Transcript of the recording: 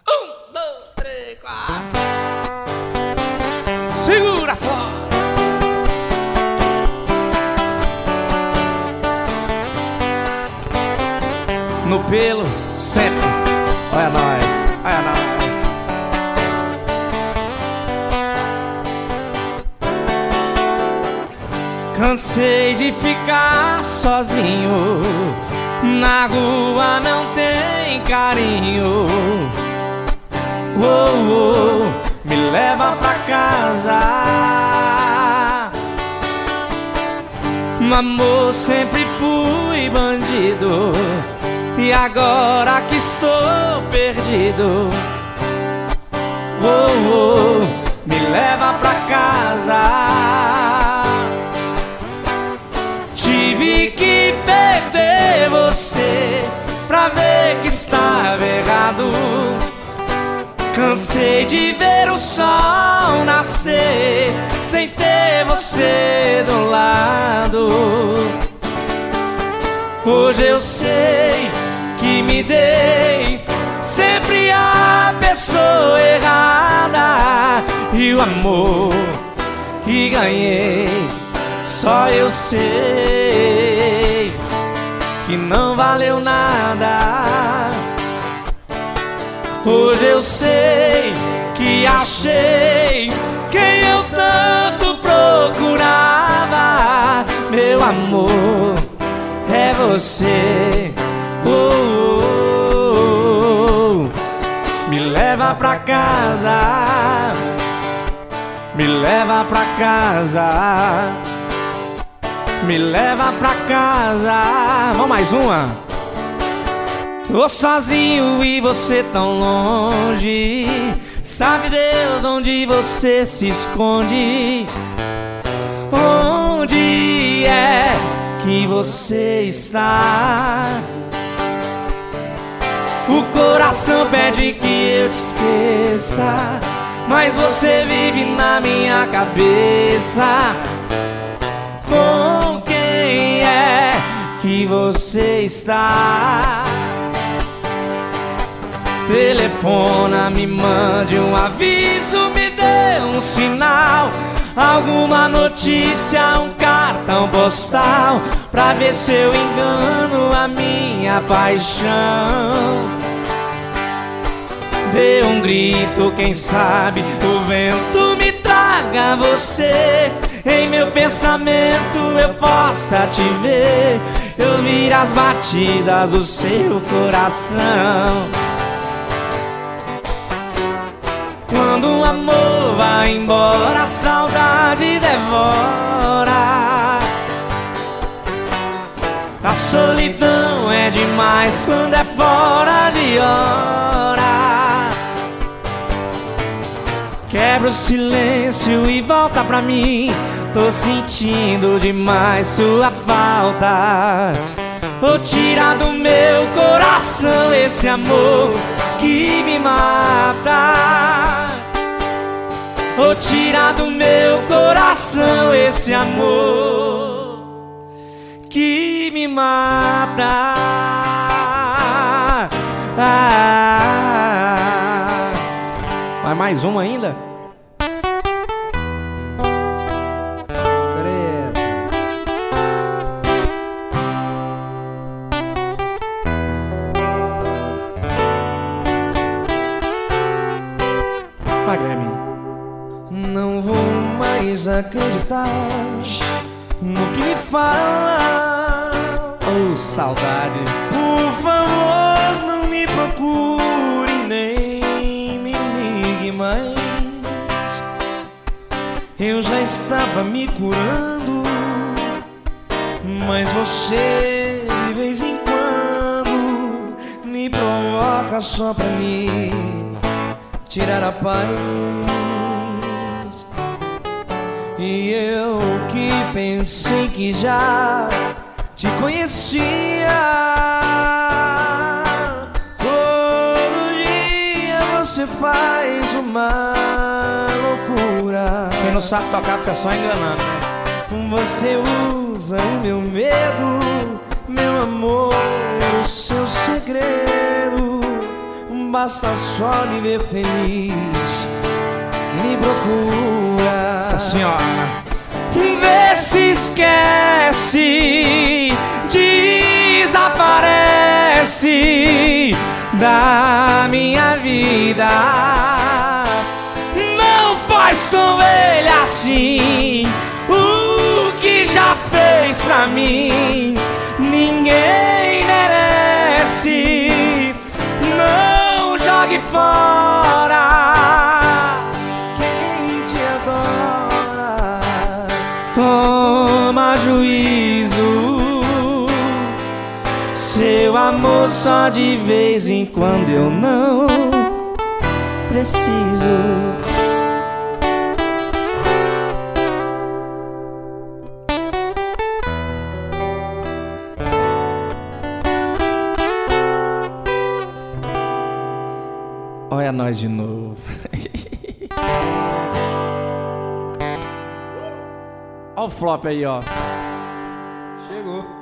1, 2, 3, 4. Segura fora. No pelo, sempre. Olha nós, olha nós. Cansei de ficar sozinho. Na rua não tem carinho. Me leva pra casa. Amor, sempre fui bandido. E agora que estou perdido, me leva pra casa. Tive que perder você pra ver que estava errado. Cansei de ver o sol nascer sem ter você do lado. Hoje eu sei que me dei sempre a pessoa errada. E o amor que ganhei, só eu sei que não valeu nada. Hoje eu sei que achei quem eu tanto procurava. Meu amor, é você. Me leva pra casa. Me leva pra casa. Me leva pra casa. Vamos mais uma. Tô sozinho e você tão longe. Sabe Deus onde você se esconde? Onde é que você está? O coração pede que eu te esqueça, mas você vive na minha cabeça. Com quem é que você está? Telefona, me mande um aviso, me dê um sinal, alguma notícia, um cartão postal, pra ver se eu engano a minha paixão. Dê um grito, quem sabe o vento me traga você. Em meu pensamento eu possa te ver, eu ouvir as batidas do seu coração. Quando o amor vai embora, a saudade devora. A solidão é demais quando é fora de hora. Quebra o silêncio e volta pra mim. Tô sentindo demais sua falta. Tira do meu coração esse amor que me mata. Tira do meu coração esse amor que me mata. Vai mais uma ainda? Credo. Vai, Grêmio. Não vou mais acreditar no que me fala. Oh, saudade. Por favor, não me procure, nem me ligue mais. Eu já estava me curando, mas você de vez em quando me provoca só pra me tirar a paz. E eu que pensei que já te conhecia, todo dia você faz uma loucura. Quem não sabe tocar fica só enganando, né? Você usa o meu medo, meu amor, o seu segredo. basta só me ver feliz, me procura. Essa senhora. Vê se esquece, desaparece da minha vida. Não faz com ele assim o que já fez pra mim. Ninguém merece, não jogue fora Quem te adora. toma juízo. Seu amor só de vez em quando eu não preciso. Olha nós de novo. Olha o flop aí, ó. Chegou.